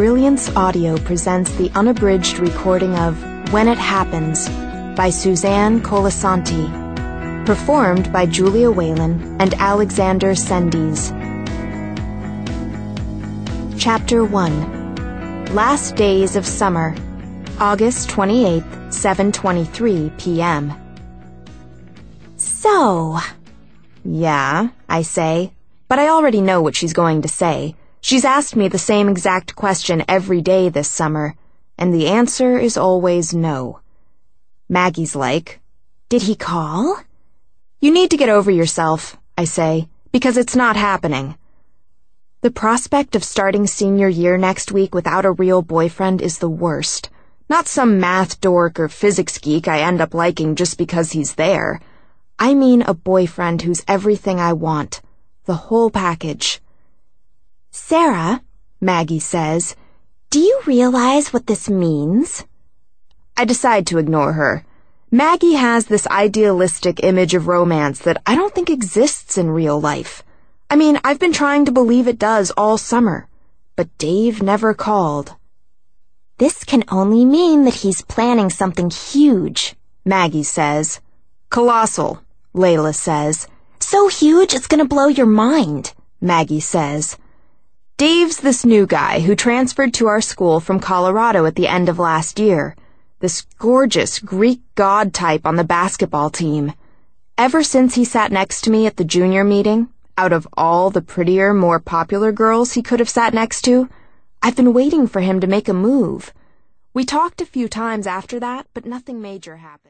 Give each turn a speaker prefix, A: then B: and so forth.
A: Brilliance Audio presents the unabridged recording of When It Happens by Suzanne Colasanti, performed by Julia Whalen and Alexander Sendiz. Chapter 1. Last Days of Summer, August 28th, 7:23 p.m.
B: So...
A: Yeah, I say, but I already know what she's going to say. She's asked me the same exact question every day this summer, and the answer is always no. Maggie's like,
B: Did he call?
A: You need to get over yourself, I say, because it's not happening. The prospect of starting senior year next week without a real boyfriend is the worst. Not some math dork or physics geek I end up liking just because he's there. I mean a boyfriend who's everything I want. The whole package.
B: Sarah,
A: Maggie says,
B: do you realize what this means?
A: I decide to ignore her. Maggie has this idealistic image of romance that I don't think exists in real life. I mean, I've been trying to believe it does all summer, but Dave never called.
B: This can only mean that he's planning something huge,
A: Maggie says. Colossal, Layla says.
B: So huge it's gonna blow your mind,
A: Maggie says. Dave's this new guy who transferred to our school from Colorado at the end of last year. This gorgeous Greek god type on the basketball team. Ever since he sat next to me at the junior meeting, out of all the prettier, more popular girls he could have sat next to, I've been waiting for him to make a move. We talked a few times after that, but nothing major happened.